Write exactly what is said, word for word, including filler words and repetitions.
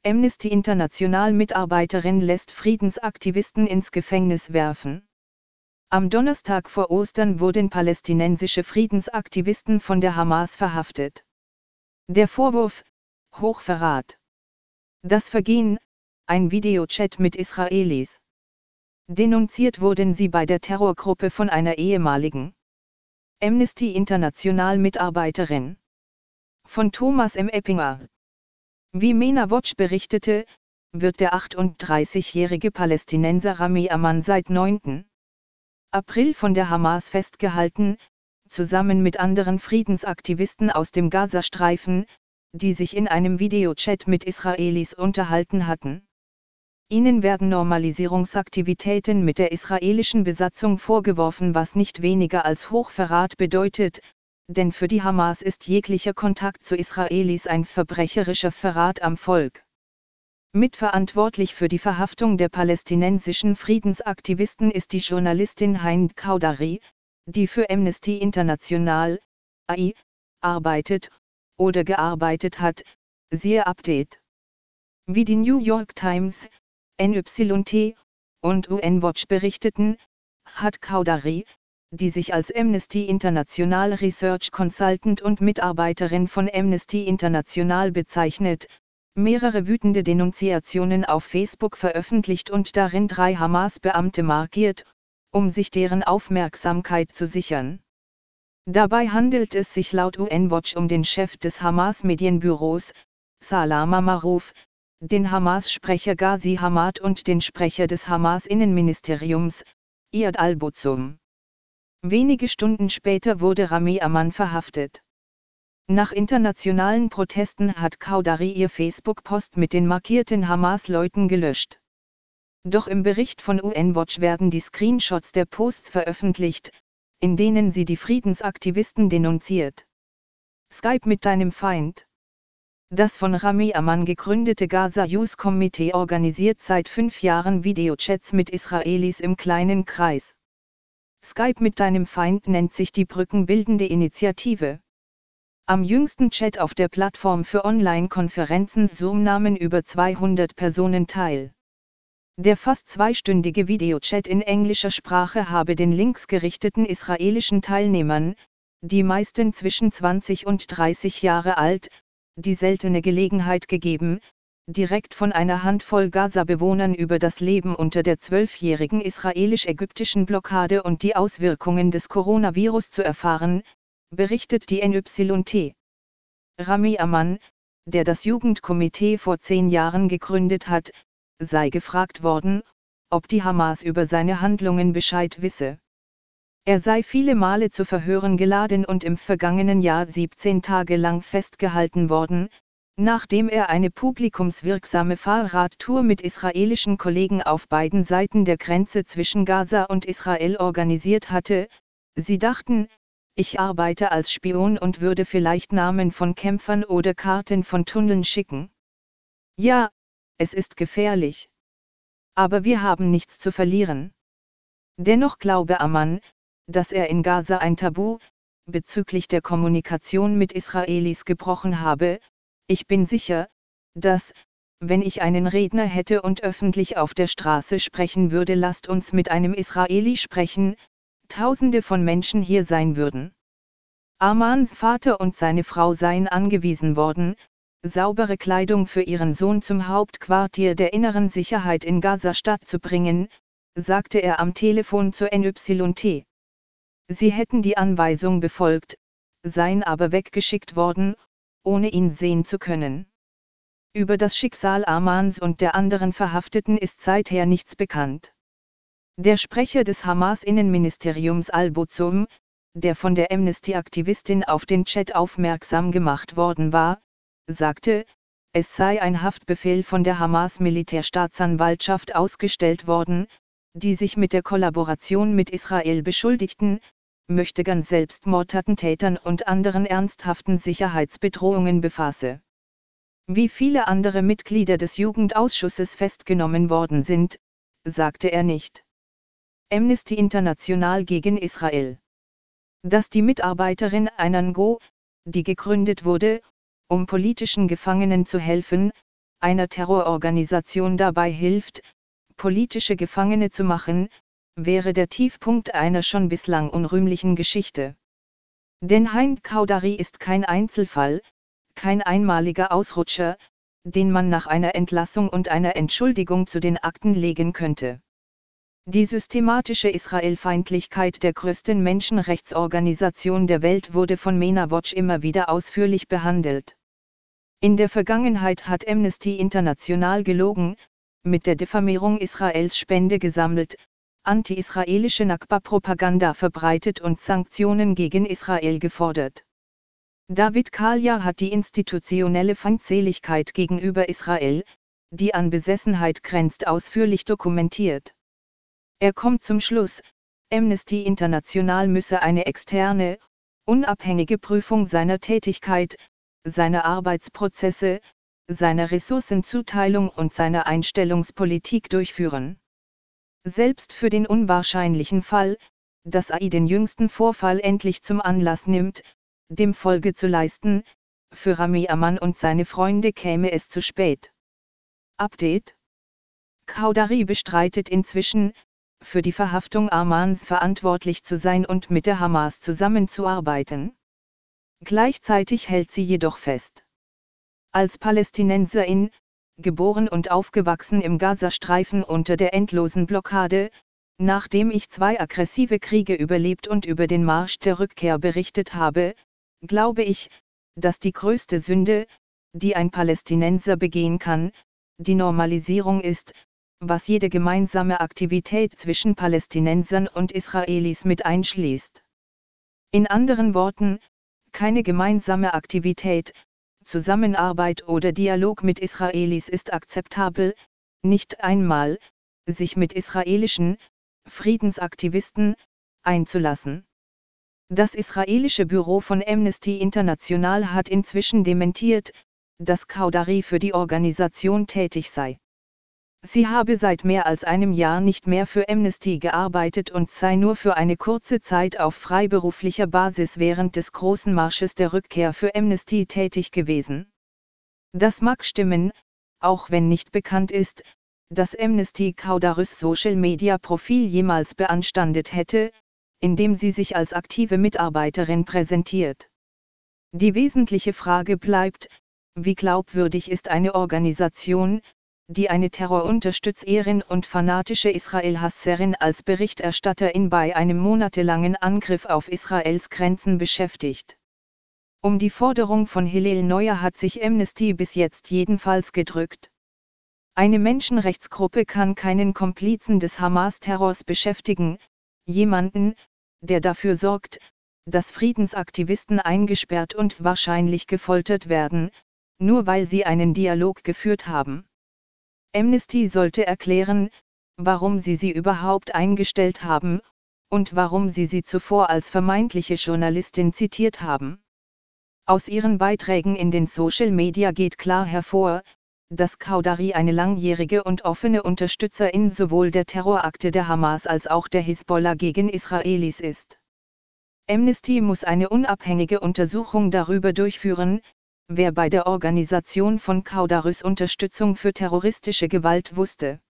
Amnesty International Mitarbeiterin lässt Friedensaktivisten ins Gefängnis werfen. Am Donnerstag vor Ostern wurden palästinensische Friedensaktivisten von der Hamas verhaftet. Der Vorwurf: Hochverrat. Das Vergehen: ein Videochat mit Israelis. Denunziert wurden sie bei der Terrorgruppe von einer ehemaligen Amnesty International Mitarbeiterin. Von Thomas M. Eppinger. Wie MENA Watch berichtete, wird der achtunddreißigjährige Palästinenser Rami Aman seit neunten April von der Hamas festgehalten, zusammen mit anderen Friedensaktivisten aus dem Gazastreifen, die sich in einem Videochat mit Israelis unterhalten hatten. Ihnen werden Normalisierungsaktivitäten mit der israelischen Besatzung vorgeworfen, was nicht weniger als Hochverrat bedeutet, denn für die Hamas ist jeglicher Kontakt zu Israelis ein verbrecherischer Verrat am Volk. Mitverantwortlich für die Verhaftung der palästinensischen Friedensaktivisten ist die Journalistin Hind Kaudary, die für Amnesty International A I arbeitet oder gearbeitet hat, siehe Update. Wie die New York Times, N Y T und U N Watch berichteten, hat Kaudary, die sich als Amnesty International Research Consultant und Mitarbeiterin von Amnesty International bezeichnet, mehrere wütende Denunziationen auf Facebook veröffentlicht und darin drei Hamas-Beamte markiert, um sich deren Aufmerksamkeit zu sichern. Dabei handelt es sich laut U N Watch um den Chef des Hamas-Medienbüros, Salama Maruf, den Hamas-Sprecher Ghazi Hamad und den Sprecher des Hamas-Innenministeriums, Iyad al-Buzzum. Wenige Stunden später wurde Rami Aman verhaftet. Nach internationalen Protesten hat Kaudary ihr Facebook-Post mit den markierten Hamas-Leuten gelöscht. Doch im Bericht von U N Watch werden die Screenshots der Posts veröffentlicht, in denen sie die Friedensaktivisten denunziert. Skype mit deinem Feind. Das von Rami Aman gegründete Gaza Youth Committee organisiert seit fünf Jahren Videochats mit Israelis im kleinen Kreis. Skype mit deinem Feind nennt sich die brückenbildende Initiative. Am jüngsten Chat auf der Plattform für Online-Konferenzen Zoom nahmen über zweihundert Personen teil. Der fast zweistündige Videochat in englischer Sprache habe den linksgerichteten israelischen Teilnehmern, die meisten zwischen zwanzig und dreißig Jahre alt, die seltene Gelegenheit gegeben, direkt von einer Handvoll Gaza-Bewohnern über das Leben unter der zwölfjährigen israelisch-ägyptischen Blockade und die Auswirkungen des Coronavirus zu erfahren, berichtet die N Y T. Rami Aman, der das Jugendkomitee vor zehn Jahren gegründet hat, sei gefragt worden, ob die Hamas über seine Handlungen Bescheid wisse. Er sei viele Male zu Verhören geladen und im vergangenen Jahr siebzehn Tage lang festgehalten worden, nachdem er eine publikumswirksame Fahrradtour mit israelischen Kollegen auf beiden Seiten der Grenze zwischen Gaza und Israel organisiert hatte. Sie dachten, ich arbeite als Spion und würde vielleicht Namen von Kämpfern oder Karten von Tunneln schicken. Ja, es ist gefährlich. Aber wir haben nichts zu verlieren. Dennoch glaube Aman, dass er in Gaza ein Tabu bezüglich der Kommunikation mit Israelis gebrochen habe. Ich bin sicher, dass, wenn ich einen Redner hätte und öffentlich auf der Straße sprechen würde, lasst uns mit einem Israeli sprechen, Tausende von Menschen hier sein würden. Amans Vater und seine Frau seien angewiesen worden, saubere Kleidung für ihren Sohn zum Hauptquartier der inneren Sicherheit in Gaza-Stadt zu bringen, sagte er am Telefon zur N Y T. Sie hätten die Anweisung befolgt, seien aber weggeschickt worden, ohne ihn sehen zu können. Über das Schicksal Amans und der anderen Verhafteten ist seither nichts bekannt. Der Sprecher des Hamas-Innenministeriums al-Buzzum, der von der Amnesty-Aktivistin auf den Chat aufmerksam gemacht worden war, sagte, es sei ein Haftbefehl von der Hamas-Militärstaatsanwaltschaft ausgestellt worden, die sich mit der Kollaboration mit Israel beschuldigten, Möchtegern Selbstmordattentätern und anderen ernsthaften Sicherheitsbedrohungen befasse. Wie viele andere Mitglieder des Jugendausschusses festgenommen worden sind, sagte er nicht. Amnesty International gegen Israel. Dass die Mitarbeiterin Einango, die gegründet wurde, um politischen Gefangenen zu helfen, einer Terrororganisation dabei hilft, politische Gefangene zu machen, wäre der Tiefpunkt einer schon bislang unrühmlichen Geschichte. Denn Hind Qawdari ist kein Einzelfall, kein einmaliger Ausrutscher, den man nach einer Entlassung und einer Entschuldigung zu den Akten legen könnte. Die systematische Israelfeindlichkeit der größten Menschenrechtsorganisation der Welt wurde von MENA Watch immer wieder ausführlich behandelt. In der Vergangenheit hat Amnesty International gelogen, mit der Diffamierung Israels Spende gesammelt, anti-israelische Nakba-Propaganda verbreitet und Sanktionen gegen Israel gefordert. David Kalja hat die institutionelle Feindseligkeit gegenüber Israel, die an Besessenheit grenzt, ausführlich dokumentiert. Er kommt zum Schluss, Amnesty International müsse eine externe, unabhängige Prüfung seiner Tätigkeit, seiner Arbeitsprozesse, seiner Ressourcenzuteilung und seiner Einstellungspolitik durchführen. Selbst für den unwahrscheinlichen Fall, dass A I den jüngsten Vorfall endlich zum Anlass nimmt, dem Folge zu leisten, für Rami Aman und seine Freunde käme es zu spät. Update: Qawdari bestreitet inzwischen, für die Verhaftung Amans verantwortlich zu sein und mit der Hamas zusammenzuarbeiten. Gleichzeitig hält sie jedoch fest: Als Palästinenserin, geboren und aufgewachsen im Gazastreifen unter der endlosen Blockade, nachdem ich zwei aggressive Kriege überlebt und über den Marsch der Rückkehr berichtet habe, glaube ich, dass die größte Sünde, die ein Palästinenser begehen kann, die Normalisierung ist, was jede gemeinsame Aktivität zwischen Palästinensern und Israelis mit einschließt. In anderen Worten, keine gemeinsame Aktivität, Zusammenarbeit oder Dialog mit Israelis ist akzeptabel, nicht einmal, sich mit israelischen Friedensaktivisten einzulassen. Das israelische Büro von Amnesty International hat inzwischen dementiert, dass Qawdari für die Organisation tätig sei. Sie habe seit mehr als einem Jahr nicht mehr für Amnesty gearbeitet und sei nur für eine kurze Zeit auf freiberuflicher Basis während des großen Marsches der Rückkehr für Amnesty tätig gewesen. Das mag stimmen, auch wenn nicht bekannt ist, dass Amnesty Qawdaris Social-Media-Profil jemals beanstandet hätte, indem sie sich als aktive Mitarbeiterin präsentiert. Die wesentliche Frage bleibt, wie glaubwürdig ist eine Organisation, die eine Terrorunterstützerin und fanatische Israel-Hasserin als Berichterstatterin bei einem monatelangen Angriff auf Israels Grenzen beschäftigt. Um die Forderung von Hillel Neuer hat sich Amnesty bis jetzt jedenfalls gedrückt. Eine Menschenrechtsgruppe kann keinen Komplizen des Hamas-Terrors beschäftigen, jemanden, der dafür sorgt, dass Friedensaktivisten eingesperrt und wahrscheinlich gefoltert werden, nur weil sie einen Dialog geführt haben. Amnesty sollte erklären, warum sie sie überhaupt eingestellt haben, und warum sie sie zuvor als vermeintliche Journalistin zitiert haben. Aus ihren Beiträgen in den Social Media geht klar hervor, dass Qawdari eine langjährige und offene Unterstützerin sowohl der Terrorakte der Hamas als auch der Hisbollah gegen Israelis ist. Amnesty muss eine unabhängige Untersuchung darüber durchführen, wer bei der Organisation von Qawdaris Unterstützung für terroristische Gewalt wusste.